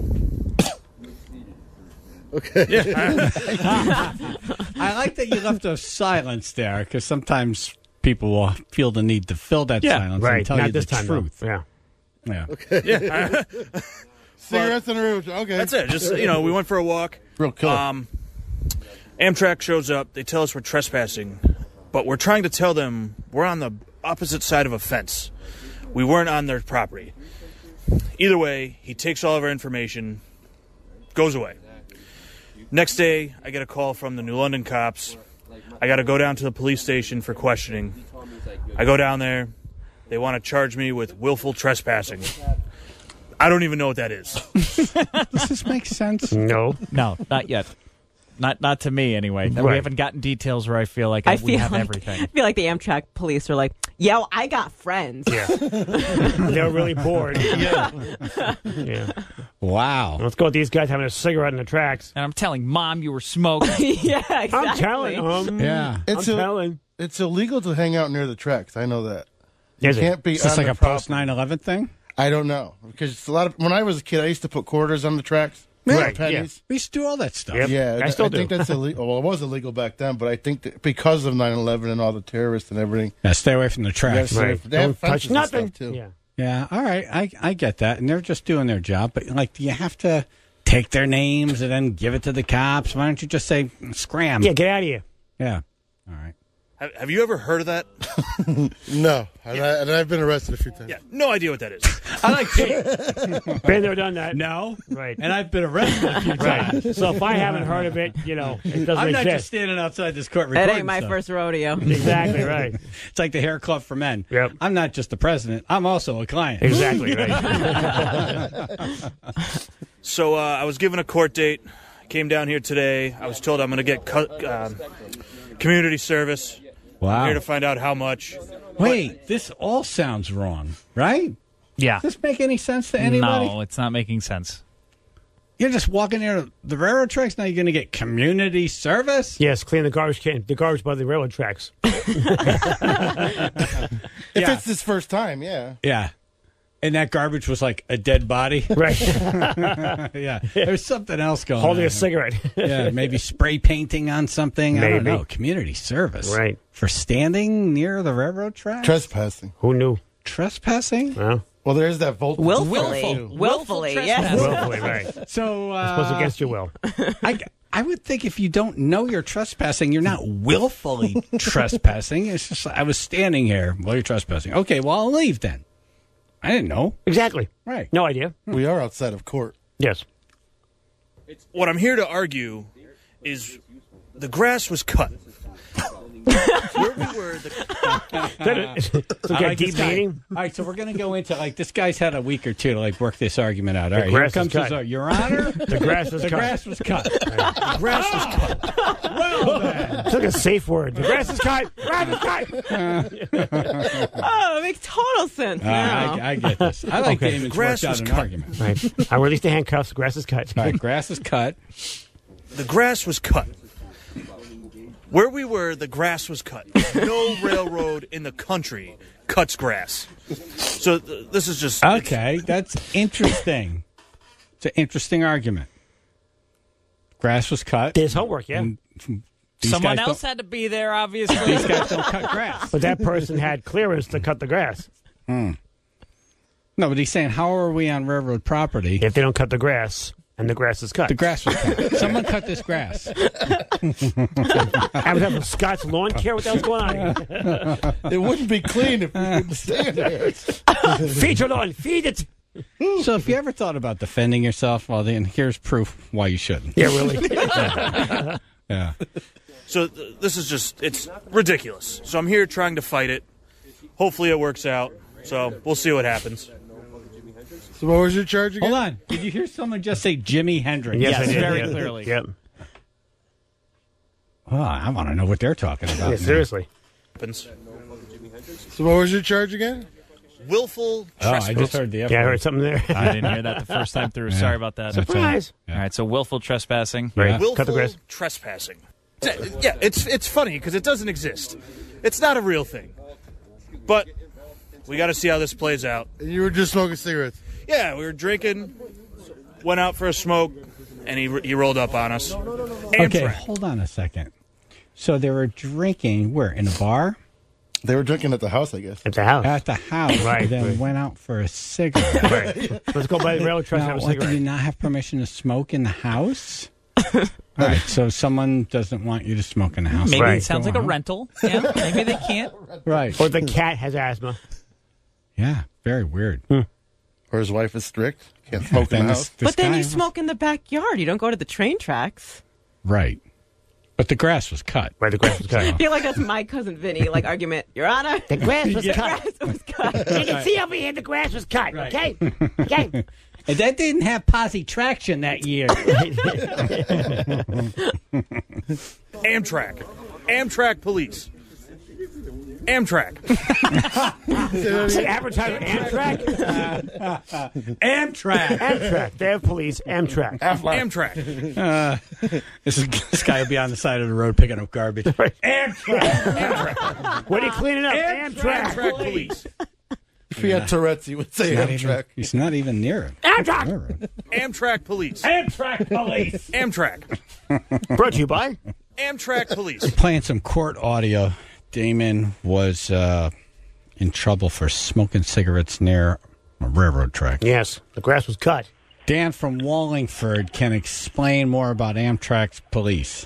Okay. Yeah. I like that you left a silence there because sometimes people will feel the need to fill that Yeah, silence right. and tell Not you this the time, though. truth. Yeah. Yeah. Okay. Yeah. Cigarettes on the road. Okay. That's it. Just, you know, we went for a walk. Real killer. Um, Amtrak shows up. They tell us we're trespassing, but we're trying to tell them we're on the opposite side of a fence. We weren't on their property. Either way, he takes all of our information, goes away. Next day, I get a call from the New London cops. I got to go down to the police station for questioning. I go down there. They want to charge me with willful trespassing. I don't even know what that is. Does this make sense? No. No, not yet. Not not to me, anyway. We Right. haven't gotten details where I feel like I, I we feel have like, everything. I feel like the Amtrak police are like, yeah, well, I got friends. Yeah. They're really bored. Yeah. Yeah. Wow. Let's go with these guys having a cigarette in the tracks. And I'm telling Mom you were smoking. yeah, exactly. I'm telling. Um, Yeah. It's I'm a- telling. It's illegal to hang out near the tracks. I know that. Is you it? can't be Is this on like the a property. post nine eleven thing? I don't know because it's a lot of. When I was a kid, I used to put quarters on the tracks. Right, Pennies. We used to do all that stuff. Yep. Yeah, I still I do. think that's illegal. Well, it was illegal back then, but I think that because of nine eleven and all the terrorists and everything, Yeah, stay away from the tracks. Yeah, Right. They have Don't touch fences and nothing. stuff, too. Yeah. Yeah, all right. I, I get that. And they're just doing their job. But, like, do you have to take their names and then give it to the cops? Why don't you just say, scram? Yeah, get out of here. Yeah. All right. Have, have you ever heard of that? no, and, I, and I've been arrested a few times. Yeah, no idea what that is. I like Pete. Been there, done that. No. Right. And I've been arrested a few times. Right. So if I haven't heard of it, you know, it doesn't I'm not exist. just standing outside this court That recording ain't my stuff. first rodeo. Exactly right. It's like the hair club for men. Yep. I'm not just the president. I'm also a client. Exactly right. So uh, I was given a court date. Came down here today. I was told I'm going to get cu- um, community service. Wow. I'm here to find out how much. Wait, this all sounds wrong, right? Yeah. Does this make any sense to anybody? No, it's not making sense. You're just walking near the railroad tracks. Now you're going to get community service? Yes, clean the garbage can, the garbage by the railroad tracks. If Yeah. it's his first time, yeah. Yeah. And that garbage was like a dead body? Right. Yeah. There's something else going Holding on. a cigarette. Yeah, maybe spray painting on something. I don't Maybe. know. Community service. Right. For standing near the railroad tracks? Trespassing. Who knew? Trespassing? Well, Well, there's that volt. Willfully. Willful. Willfully, Willful yes. willfully, right. So, uh, Supposed against your will. I, I would think if you don't know you're trespassing, you're not willfully trespassing. It's just, I was standing here. Well, you're trespassing. Okay, well, I'll leave then. I didn't know. Exactly. Right. No idea. We are outside of court. Yes. What I'm here to argue is the grass was cut. Where we were, the, So I get like deep this guy. meaning. All right, so we're going to go into, like, this guy's had a week or two to, like, work this argument out. All The right, here grass is comes his, cut. uh, Your Honor, The grass was the cut. grass was cut. the grass was cut. Well, then. It's like a safe word. The grass is cut. Grass is cut. Oh, it makes total sense All now. right, I, I get this. I like Okay. Damon's Grass worked out was an cut. argument. Right. I released the handcuffs. The grass is cut. All right, grass is cut. The grass was cut. Where we were, the grass was cut. No railroad in the country cuts grass. So th- this is just Okay, that's interesting. It's an interesting argument. Grass was cut. Did his homework, yeah. and these Someone guys else don't- had to be there, obviously. These guys don't cut grass. But that person had clearance to cut the grass. Hmm. No, but he's saying, how are we on railroad property? If they don't cut the grass, and the grass is cut. The grass was cut. Someone cut this grass. I was having Scott's lawn care. What the hell's going on here? It wouldn't be clean if we didn't stand there. Feed your lawn. Feed it. So if you ever thought about defending yourself, well, then here's proof why you shouldn't. Yeah, really. Yeah. So th- this is just, it's ridiculous. So I'm here trying to fight it. Hopefully it works out. So we'll see what happens. So what was your charge again? Hold on. Did you hear someone just say Jimi Hendrix? Yes, I did, very yeah. clearly. Yep. Oh, I want to know what they're talking about. Yeah, now. seriously. Happens. So what was your charge again? Willful Oh, trespass. I just heard the F Yeah, I word. heard something there. I didn't hear that the first time through. Yeah. Sorry about that. That's Surprise. all. All right, so willful trespassing. Yeah. Willful Cut the grass. trespassing. Yeah, it's it's funny because it doesn't exist. It's not a real thing. But we got to see how this plays out. And you were just smoking cigarettes. Yeah, we were drinking, went out for a smoke, and he he rolled up on us. Okay, Amtrak. hold on a second. So they were drinking where? In a bar? They were drinking at the house, I guess. At the house. At the house. Right, Then right. went out for a cigarette. Right. Let's go by the railroad tracks and Now, have a what, do you cigarette. not have permission to smoke in the house? All right, so someone doesn't want you to smoke in the house. Maybe Right. it sounds Go like a on. rental. Yeah, maybe they can't. Right. Or the cat has asthma. Yeah, very weird. Or his wife is strict. Can't smoke in Then the this- house. this But then guy you was- smoke in the backyard. You don't go to the train tracks. Right. But the grass was cut. Right, the grass was I cut. feel like that's my cousin Vinny, like argument. Your Honor, The grass was the cut. grass was cut. You can see over here the grass was cut, okay? Okay. And that didn't have posi traction that year. Amtrak. Amtrak police. Amtrak. It's an advertisement. Amtrak? Amtrak. Amtrak. They have police. Amtrak. Amtrak. Uh, this, is, this guy will be on the side of the road picking up garbage. Amtrak. What are you cleaning up? Amtrak. Amtrak police. If he had Tourette's, he would say He's not, even, Amtrak. he's not even near it. Amtrak. Amtrak police. Amtrak police. Amtrak. Brought to you by? Amtrak police. Playing some court audio. Damon was uh, in trouble for smoking cigarettes near a railroad track. Yes. The grass was cut. Dan from Wallingford can explain more about Amtrak's police.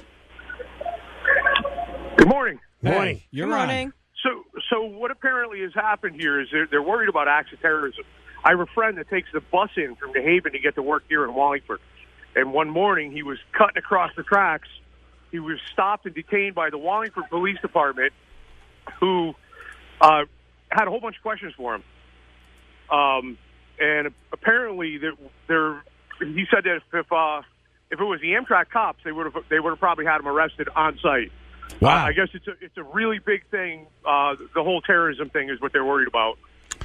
Good morning. Morning. Hey, you're Good on. morning. So, so what apparently has happened here is they're, they're worried about acts of terrorism. I have a friend that takes the bus in from New Haven to get to work here in Wallingford, and one morning he was cutting across the tracks. He was stopped and detained by the Wallingford Police Department, who uh, had a whole bunch of questions for him. Um, and apparently, they're, they're, he said that if if, uh, if it was the Amtrak cops, they would have they would have probably had him arrested on site. Wow. Uh, I guess it's a it's a really big thing. Uh, the whole terrorism thing is what they're worried about.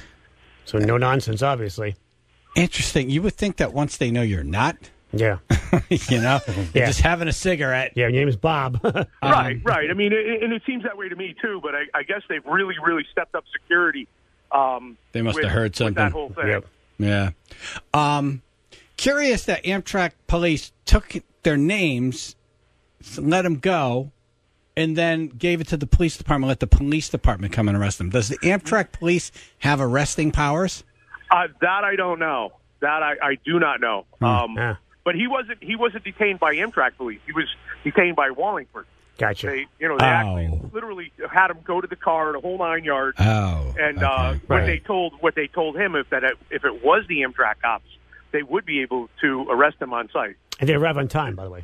So no nonsense, obviously. Interesting. You would think that once they know you're not, Yeah. you know, you're Yeah. just having a cigarette. Yeah, your name is Bob. Right, right. I mean, it, and it seems that way to me too. But I, I guess they've really, really stepped up security. Um, They must with, have heard with something. that whole thing. Yep. Yeah. Um, curious that Amtrak police took their names, let them go, and then gave it to the police department, let the police department come and arrest them. Does the Amtrak police have arresting powers? Uh, that I don't know. That I, I do not know. Um, Yeah. But he wasn't he wasn't detained by Amtrak police. He was detained by Wallingford. Gotcha. They, you know, they Oh. actually literally had him go to the car, the whole nine yards. Oh. And okay. uh, what Right. they told what they told him if that if it was the Amtrak cops, they would be able to arrest him on site. And they arrive on time, by the way.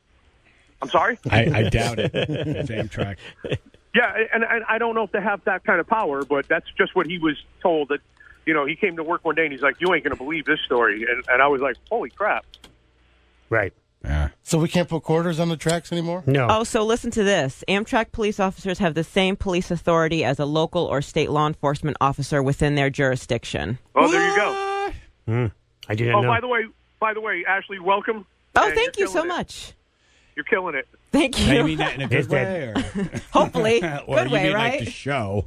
I'm sorry. I, I doubt it. It's Amtrak. Yeah, and, and I don't know if they have that kind of power, but that's just what he was told. That you know, he came to work one day and he's like, "You ain't going to believe this story," and, and I was like, "Holy crap!" Right. Yeah. So we can't put quarters on the tracks anymore? No. Oh, so listen to this. Amtrak police officers have the same police authority as a local or state law enforcement officer within their jurisdiction. Oh, there you go. Mm, I didn't Oh, know. by the way, by the way, Ashley, welcome. Oh, And thank you're you so killing it. much. You're killing it. Thank Now, you. you mean that in a It's good way? Or, Hopefully. or Good you way, mean right? like the show?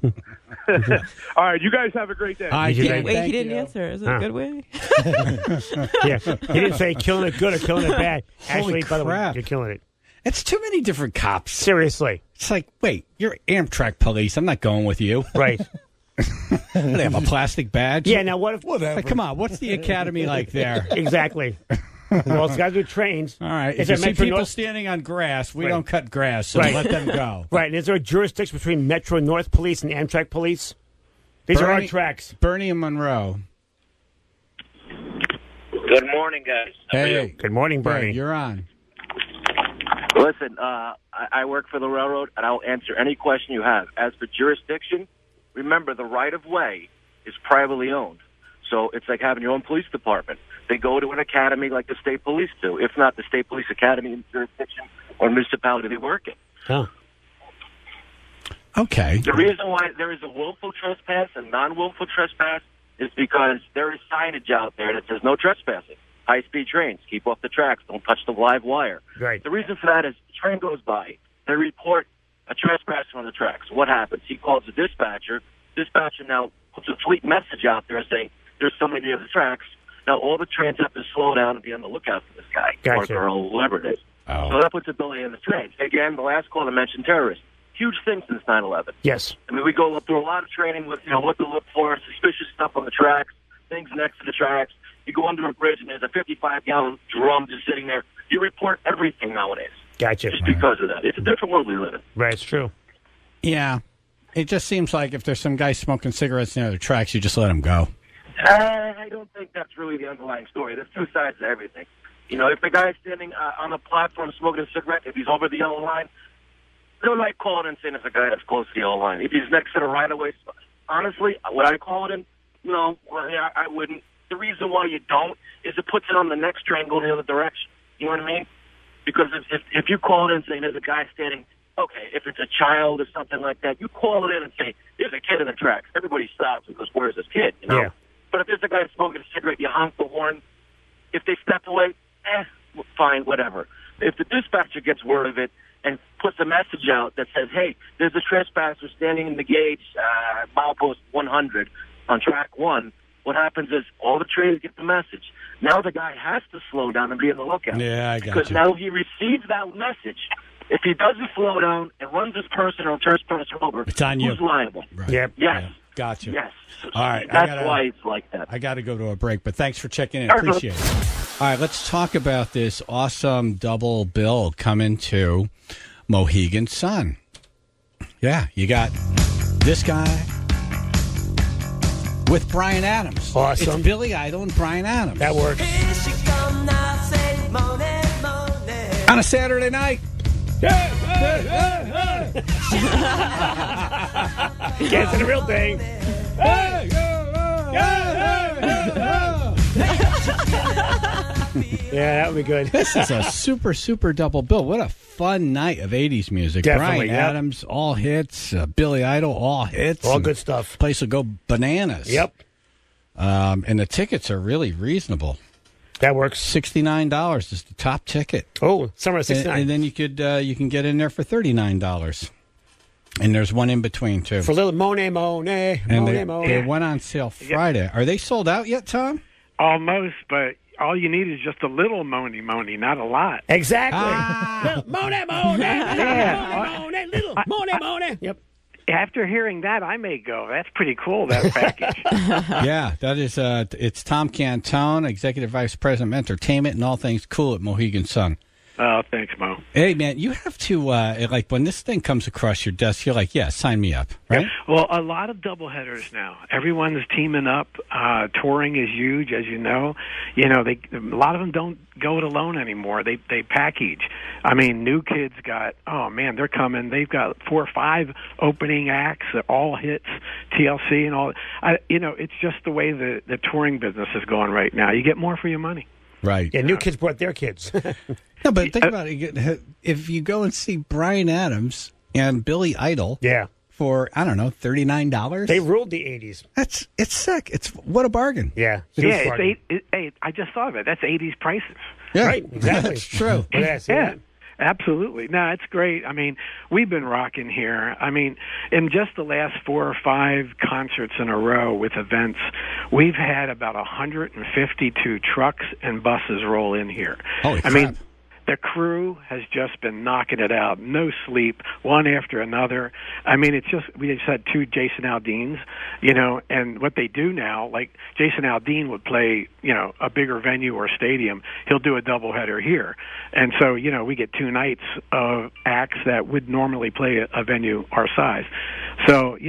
All right, you guys have a great day. I You did. did. Wait, Thank he didn't you. answer. Is it Huh. a good way? Yeah. He didn't say killing it good or killing it bad. Holy Actually, by the way, crap. you're killing it. It's too many different cops. Seriously. It's like, wait, you're Amtrak police. I'm not going with you. Right. They have a plastic badge. Yeah, now what if... Like, come on, what's the academy like there? Exactly. Well, it's got to do trains. All right. Is If you it see Metro people North? standing on grass, we Right. don't cut grass, so Right. let them go. Right. And is there a jurisdiction between Metro North Police and Amtrak Police? These are our Bernie- tracks. Bernie and Monroe. Good morning, guys. How are Hey. you? Good morning, Bernie. Hey, you're on. Listen, uh, I, I work for the railroad, and I'll answer any question you have. As for jurisdiction, remember the right-of-way is privately owned. So it's like having your own police department. They go to an academy like the state police do. If not, the state police academy in jurisdiction or municipality they work in. Huh. Okay. The reason why there is a willful trespass and non-willful trespass is because there is signage out there that says no trespassing. High-speed trains, keep off the tracks, don't touch the live wire. Right. The reason for that is the train goes by. They report a trespasser on the tracks. What happens? He calls the dispatcher. Dispatcher now puts a tweet message out there saying there's somebody near the tracks. Now all the trains have to slow down and be on the lookout for this guy Gotcha. or girl, whoever it is. Oh. So that puts a delay in the trains. Again, the last caller mentioned terrorists. Huge thing since nine eleven. Yes. I mean, we go through a lot of training with, you know, what to look for, suspicious stuff on the tracks, things next to the tracks. You go under a bridge and there's a fifty-five gallon drum just sitting there. You report everything nowadays. Gotcha. Just because of that. It's a different world we live in. Right, it's true. Yeah. It just seems like if there's some guy smoking cigarettes near the tracks, you just let him go. Uh, I don't think that's really the underlying story. There's two sides to everything. You know, if the guy's standing uh, on the platform smoking a cigarette, if he's over the yellow line, they might call it in saying it's a guy that's close to the yellow line. If he's next to the right-of-way, honestly, would I call it in? No, well, yeah, I wouldn't. The reason why you don't is it puts it on the next train going the other direction. You know what I mean? Because if if, if you call it in saying there's a guy standing, okay, if it's a child or something like that, you call it in and say, there's a kid in the tracks. Everybody stops and goes, where's this kid? You know? Yeah. But if there's a guy smoking a cigarette, you honk the horn. If they step away, eh, fine, whatever. If the dispatcher gets word of it and puts a message out that says, hey, there's a trespasser standing in the gauge, uh, milepost one hundred on track one, what happens is all the trains get the message. Now the guy has to slow down and be on the lookout. Yeah, I got Because you. now he receives that message. If he doesn't slow down and runs this person or trespasser over, It's on you. who's liable? Right. Yep. Yes. Yeah. Gotcha. Yes. All right. I That's gotta- why it's like that. I got to go to a break, but thanks for checking in. All right, Appreciate it. All right, let's talk about this awesome double bill coming to Mohegan Sun. Yeah, you got this guy with Bryan Adams. Awesome. It's Billy Idol and Bryan Adams. That works. On a Saturday night. Guess the real thing. Yeah, that would be good. This is a super, super double bill. What a fun night of eighties music. Definitely, Bryan yep. Adams, all hits. Uh, Billy Idol, all hits. All And good stuff. Place will go bananas. Yep. Um, and the tickets are really reasonable. That works. Sixty-nine dollars is the top ticket. Oh, summer of And, sixty-nine. and then you could uh, you can get in there for thirty-nine dollars. And there's one in between too. For little Monet, Monet, and Monet, they, Monet. they went on sale Friday. Are they sold out yet, Tom? Almost, but all you need is just a little money, money, not a lot. Exactly. Ah. Little Monet, Monet, Yeah. Monet, Monet, little Monet, Monet. Yep. After hearing that, I may go. That's pretty cool, that package. Yeah, that is. Uh, it's Tom Cantone, Executive Vice President of Entertainment and all things cool at Mohegan Sun. Oh, thanks, Mo. Hey, man, you have to, uh, like, when this thing comes across your desk, you're like, yeah, sign me up, right? Well, a lot of doubleheaders now. Everyone's teaming up. Uh, touring is huge, as you know. You know, they a lot of them don't go it alone anymore. They they package. I mean, New Kids got, oh, man, they're coming. They've got four or five opening acts, all hits, T L C and all. I, you know, it's just the way the, the touring business is going right now. You get more for your money. Right. Yeah, New Kids brought their kids. No, but think about it. If you go and see Bryan Adams and Billy Idol, yeah, for I don't know thirty-nine dollars, they ruled the eighties. That's it's sick. It's what a bargain. Yeah, yeah. It's eight, it, eight, I just thought of it. That's eighties prices. Yeah, right. Exactly. That's true. Yeah, yeah. Absolutely. No, it's great. I mean, we've been rocking here. I mean, in just the last four or five concerts in a row with events, we've had about one hundred fifty-two trucks and buses roll in here. Holy I crap. mean, the crew has just been knocking it out. No sleep, one after another. I mean, it's just, we just had two Jason Aldeans, you know, and what they do now, like Jason Aldean would play, you know, a bigger venue or stadium. He'll do a doubleheader here. And so, you know, we get two nights of acts that would normally play a, a venue our size. So, you know,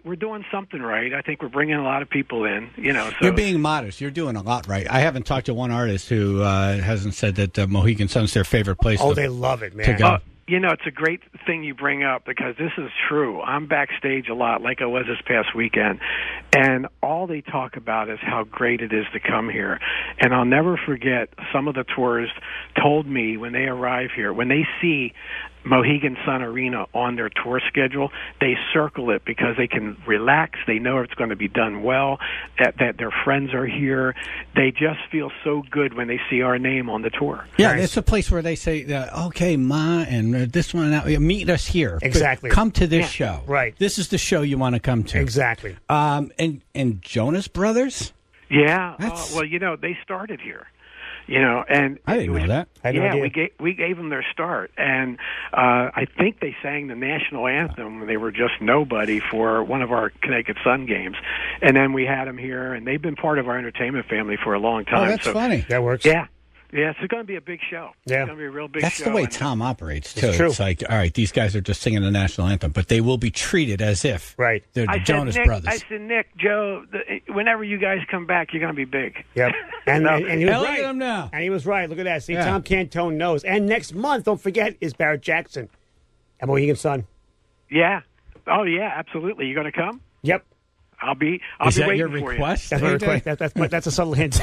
we're doing something right. I think we're bringing a lot of people in. You know, so You're being modest. You're doing a lot right. I haven't talked to one artist who uh, hasn't said that uh, Mohegan Sun's their favorite place. Oh, to, they love it, man. To go. Uh, you know, it's a great thing you bring up because this is true. I'm backstage a lot, like I was this past weekend, and all they talk about is how great it is to come here. And I'll never forget, some of the tourists told me when they arrive here, when they see Mohegan Sun Arena on their tour schedule, they circle it because they can relax. They know it's going to be done well, that, that their friends are here. They just feel so good when they see our name on the tour. Yeah, nice. It's a place where they say, uh, okay, Ma, and uh, this one, uh, meet us here. Exactly. Come to this Yeah. show. Right. This is the show you want to come to. Exactly. Um, and, and Jonas Brothers? Yeah. Uh, That's- well, you know, they started here. You know, and I didn't know that. I had no yeah, idea. we gave we gave them their start, and uh, I think they sang the national anthem when they were just nobody for one of our Connecticut Sun games, and then we had them here, and they've been part of our entertainment family for a long time. Oh, that's so, funny. That works. Yeah, yeah, it's going to be a big show. Yeah. It's going to be a real big That's show. the way and- Tom operates, too. It's true. It's like, all right, these guys are just singing the national anthem, but they will be treated as if Right. they're the I said, Jonas Nick, Brothers. I said, Nick, Joe, the, whenever you guys come back, you're going to be big. Yep. And, No. and, and he was Hey, look right. at him now. And he was right. Look at that. See, Yeah. Tom Cantone knows. And next month, don't forget, is Barrett Jackson at Mohegan Sun. Yeah. Oh, yeah, absolutely. You going to come? Yep. I'll be. I'll Is be that waiting your for request? That's my A J? request. That, that's, my, that's a subtle hint.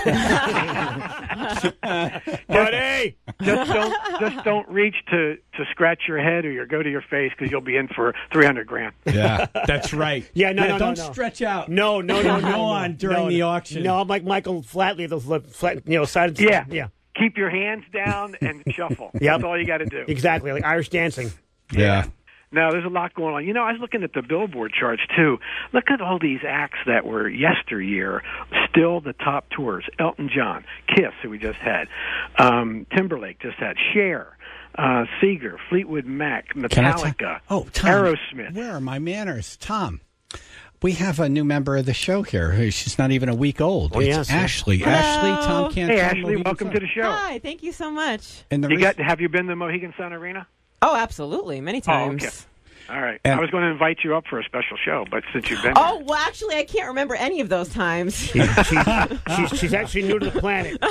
But hey, you. Just don't. Just don't reach to, to scratch your head or you go to your face because you'll be in for three hundred grand. Yeah, that's right. Yeah, no, no, no, don't no. stretch out. no, no, no, no, Go no. on during no, the no. auction. No, I'm like Michael Flatley, the flat, flat, you know, side. Yeah. yeah, Keep your hands down and shuffle. Yep. That's all you got to do. exactly, like Irish dancing. Yeah. No, there's a lot going on. You know, I was looking at the Billboard charts, too. Look at all these acts that were yesteryear still the top tours. Elton John, Kiss, who we just had, um, Timberlake just had, Cher, uh, Seeger, Fleetwood Mac, Can I Metallica, ta- oh, Tom, Aerosmith. Where are my manners? Tom, we have a new member of the show here. who- She's not even a week old. Oh, it's yes. Ashley. Hello. Ashley, Tom Cantone. Hey, Ashley, Mohegan welcome Sun. to the show. Hi, thank you so much. And the You reason- got? Have you been to Mohegan Sun Arena? Oh, absolutely, many times. Oh, okay. All right. And- I was going to invite you up for a special show, but since you've been Oh, well, actually, I can't remember any of those times. She, she, she's, she's actually new to the planet.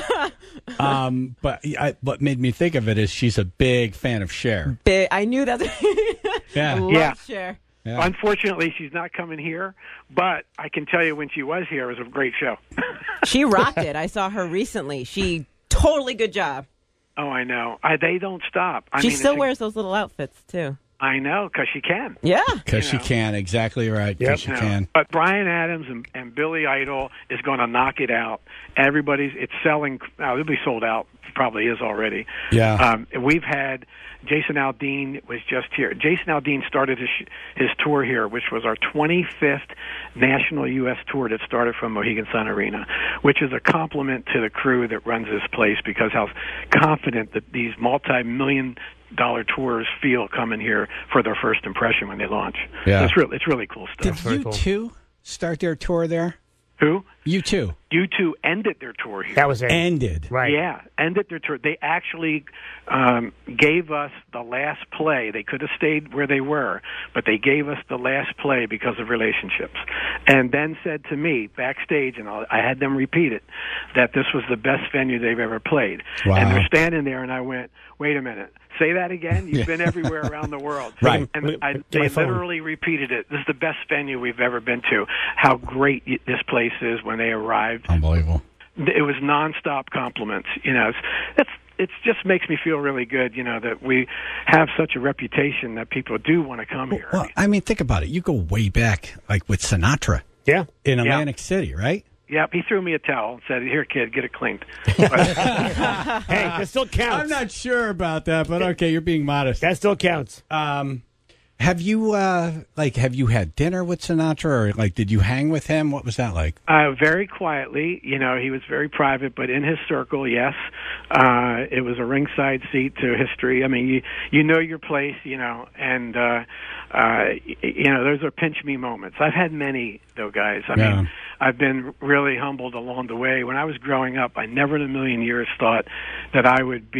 Um, but I, what made me think of it is she's a big fan of Cher. Big, I knew that. Yeah. I love Yeah. Cher. Yeah. Unfortunately, she's not coming here, but I can tell you when she was here, it was a great show. She rocked it. I saw her recently. She totally good job. Oh, I know. I, they don't stop. I She mean, still it's a- wears those little outfits too. I know, because she can. Yeah. Because she know. can. Exactly right. Because You she know, can. But Brian Adams and, and Billy Idol is going to knock it out. Everybody's, it's selling, now it'll be sold out, probably is already. Yeah. Um, we've had, Jason Aldean was just here. Jason Aldean started his, his tour here, which was our twenty-fifth national U S tour that started from Mohegan Sun Arena, which is a compliment to the crew that runs this place because how confident that these multi-million dollar tours feel coming here for their first impression when they launch. Yeah. So it's really, it's really cool stuff. Did you two start their tour there? Who? You two. U two ended their tour here. That was it. Ended. Right. Yeah, ended their tour. They actually um, gave us the last play. They could have stayed where they were, but they gave us the last play because of relationships. And then said to me backstage, and I'll, I had them repeat it, that this was the best venue they've ever played. Wow. And they're standing there, and I went, wait a minute. Say that again? You've Yeah. been everywhere around the world. Right. And I, Get they my phone. literally repeated it. This is the best venue we've ever been to. How great y- this place is when they arrived. Unbelievable. It was nonstop compliments. You know, it's, it's it just makes me feel really good. You know that we have such a reputation that people do want to come here. Well, I mean, think about it. You go way back, like with Sinatra. Yeah. In Yeah. Atlantic City, right? Yep, he threw me a towel and said, "Here, kid, get it cleaned." Hey, that still counts. I'm not sure about that, but okay, you're being modest. That still counts. Um, have you uh, like have you had dinner with Sinatra, or like did you hang with him? What was that like? Uh, very quietly, you know, he was very private, but in his circle, yes. Uh, it was a ringside seat to history. I mean, you you know your place, you know, and uh, uh, y- you know those are pinch me moments. I've had many though, guys. I Yeah. mean, I've been really humbled along the way. When I was growing up, I never in a million years thought that I would be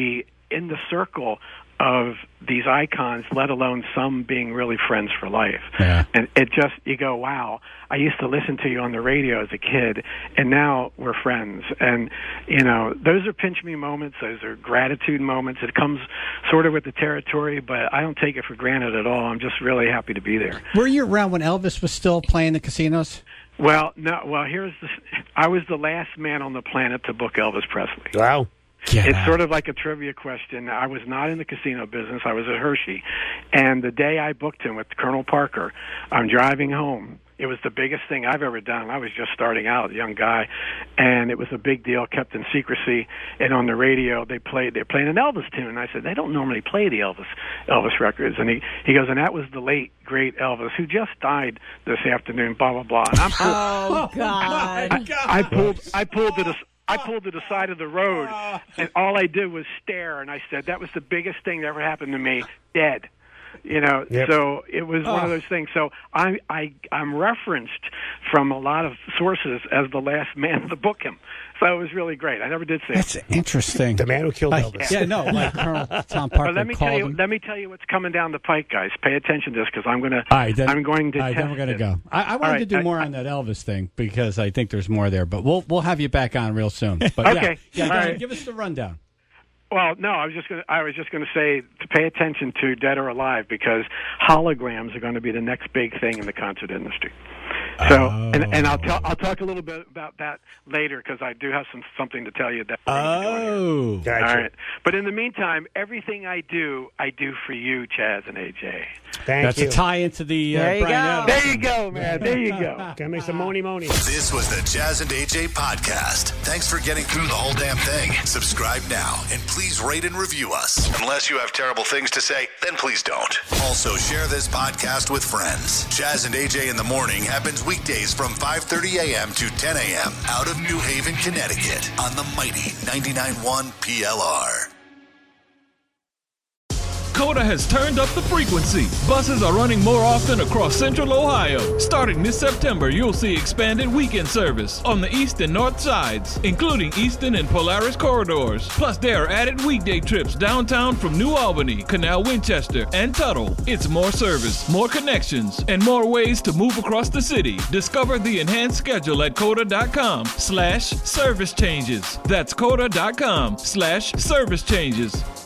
in the circle of these icons, let alone some being really friends for life. Yeah. And it just, you go, wow, I used to listen to you on the radio as a kid, and now we're friends. And, you know, those are pinch me moments. Those are gratitude moments. It comes sort of with the territory, but I don't take it for granted at all. I'm just really happy to be there. Were you around when Elvis was still playing the casinos? Well, no, well, here's the, I was the last man on the planet to book Elvis Presley. Wow. Get it's out. sort of like a trivia question. I was not in the casino business. I was at Hershey. And the day I booked him with Colonel Parker, I'm driving home. It was the biggest thing I've ever done. I was just starting out, a young guy, and it was a big deal, kept in secrecy. And on the radio, they played they're playing an Elvis tune. And I said, they don't normally play the Elvis Elvis records. And he, he goes, and that was the late, great Elvis, who just died this afternoon, blah, blah, blah. And I'm Oh, God. I, I pulled I pulled to the I pulled to the side of the road, and all I did was stare. And I said, "That was the biggest thing that ever happened to me. Dead." You know, Yep. so it was one Oh. of those things. So I, I, I'm referenced from a lot of sources as the last man to book him. So it was really great. I never did say That's it. interesting. The man who killed Like, Elvis. yeah, no, like Colonel Tom Parker But let me called tell you, him. let me tell you what's coming down the pike, guys. Pay attention to this because I'm gonna, All right, then, I'm going to all right, test then we're gonna it. go. I, I wanted All right, to do I- more I- on that Elvis thing because I think there's more there, but we'll we'll have you back on real soon. But Okay. yeah, yeah All go ahead, right. give us the rundown. Well, no, I was just going. I was just going to say to pay attention to Dead or Alive because holograms are going to be the next big thing in the concert industry. So, Oh. and, and I'll tell I'll talk a little bit about that later because I do have some something to tell you that. Oh, Gotcha. All right. But in the meantime, everything I do, I do for you, Chaz and A J. Thank that's you. a tie into the uh, There you Brian go. Adams. There you go, man. There you go. Can I make some money, money? This was the Jazz and A J podcast. Thanks for getting through the whole damn thing. Subscribe now and please rate and review us. Unless you have terrible things to say, then please don't. Also, share this podcast with friends. Jazz and A J in the Morning happens weekdays from five thirty a.m. to ten a.m. out of New Haven, Connecticut on the mighty ninety-nine point one P L R. Coda has turned up the frequency. Buses are running more often across central Ohio. Starting this September, you'll see expanded weekend service on the east and north sides, including Eastern and Polaris corridors. Plus, there are added weekday trips downtown from New Albany, Canal Winchester, and Tuttle. It's more service, more connections, and more ways to move across the city. Discover the enhanced schedule at coda.com slash service changes. That's coda.com slash service changes.